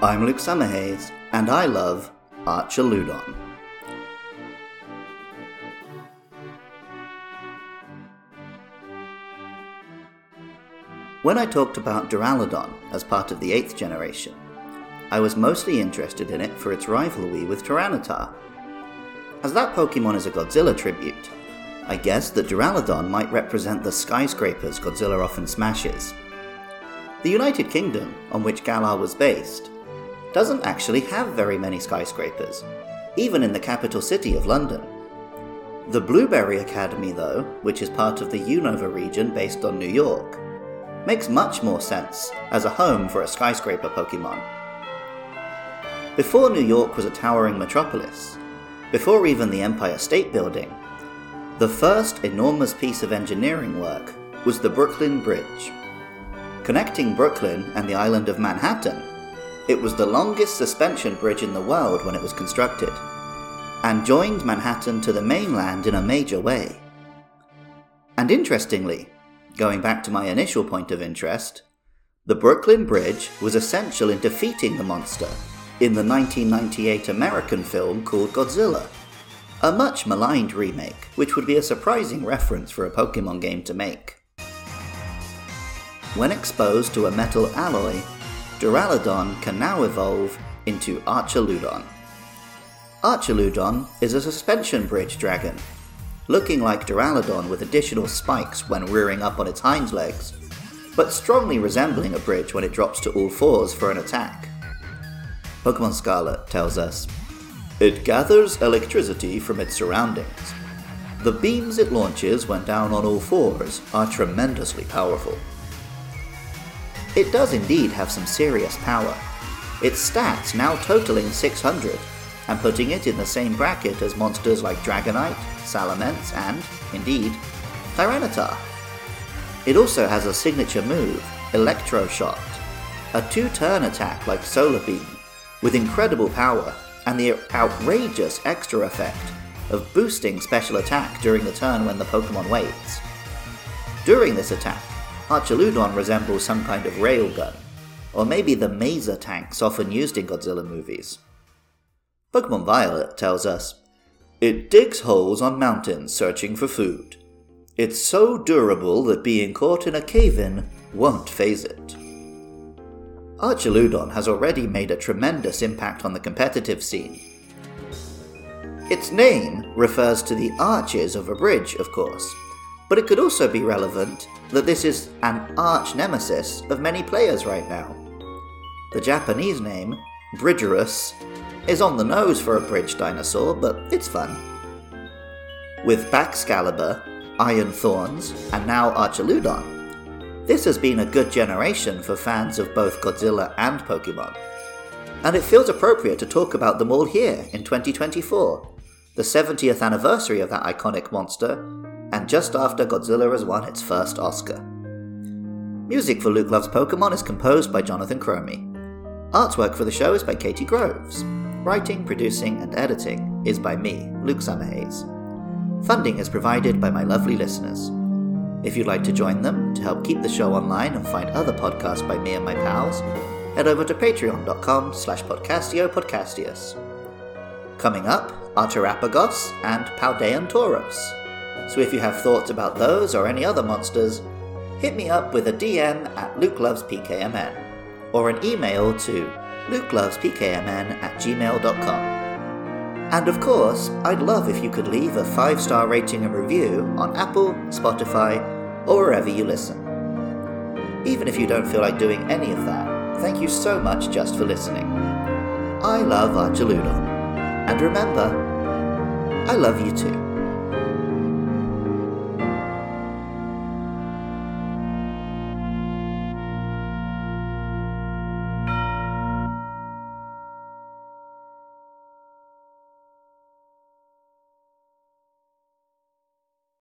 I'm Luke Summerhays, and I love Archaludon. When I talked about Duraludon as part of the 8th generation, I was mostly interested in it for its rivalry with Tyranitar. As that Pokemon is a Godzilla tribute, I guessed that Duraludon might represent the skyscrapers Godzilla often smashes. The United Kingdom, on which Galar was based, doesn't actually have very many skyscrapers, even in the capital city of London. The Blueberry Academy, though, which is part of the Unova region based on New York, makes much more sense as a home for a skyscraper Pokemon. Before New York was a towering metropolis, before even the Empire State Building, the first enormous piece of engineering work was the Brooklyn Bridge. Connecting Brooklyn and the island of Manhattan, it was the longest suspension bridge in the world when it was constructed, and joined Manhattan to the mainland in a major way. And interestingly, going back to my initial point of interest, the Brooklyn Bridge was essential in defeating the monster in the 1998 American film called Godzilla, a much maligned remake, which would be a surprising reference for a Pokemon game to make. When exposed to a metal alloy, Duraludon can now evolve into Archaludon. Archaludon is a suspension bridge dragon, looking like Duraludon with additional spikes when rearing up on its hind legs, but strongly resembling a bridge when it drops to all fours for an attack. Pokemon Scarlet tells us, "It gathers electricity from its surroundings. The beams it launches when down on all fours are tremendously powerful." It does indeed have some serious power, its stats now totaling 600, and putting it in the same bracket as monsters like Dragonite, Salamence, and, indeed, Tyranitar. It also has a signature move, Electro Shot, a 2-turn attack like Solar Beam, with incredible power and the outrageous extra effect of boosting special attack during the turn when the Pokemon waits. During this attack, Archaludon resembles some kind of railgun, or maybe the Maser tanks often used in Godzilla movies. Pokemon Violet tells us, "It digs holes on mountains searching for food. It's so durable that being caught in a cave-in won't faze it." Archaludon has already made a tremendous impact on the competitive scene. Its name refers to the arches of a bridge, of course, but it could also be relevant that this is an arch-nemesis of many players right now. The Japanese name, Bridgerus, is on the nose for a bridge dinosaur, but it's fun. With Baxcalibur, Iron Thorns, and now Archaludon, this has been a good generation for fans of both Godzilla and Pokemon. And it feels appropriate to talk about them all here in 2024, the 70th anniversary of that iconic monster, and just after Godzilla has won its first Oscar. Music for Luke Loves Pokemon is composed by Jonathan Cromie. Artwork for the show is by Katie Groves. Writing, producing, and editing is by me, Luke Summerhays. Funding is provided by my lovely listeners. If you'd like to join them to help keep the show online and find other podcasts by me and my pals, head over to patreon.com/podcastio-podcastius. Coming up are Terapagos and Paldean Tauros. So if you have thoughts about those or any other monsters, hit me up with a DM at LukeLovesPKMN, or an email to lukelovespkmn@gmail.com. And of course, I'd love if you could leave a 5-star rating and review on Apple, Spotify, or wherever you listen. Even if you don't feel like doing any of that, thank you so much just for listening. I love Archaludon. And remember, I love you too.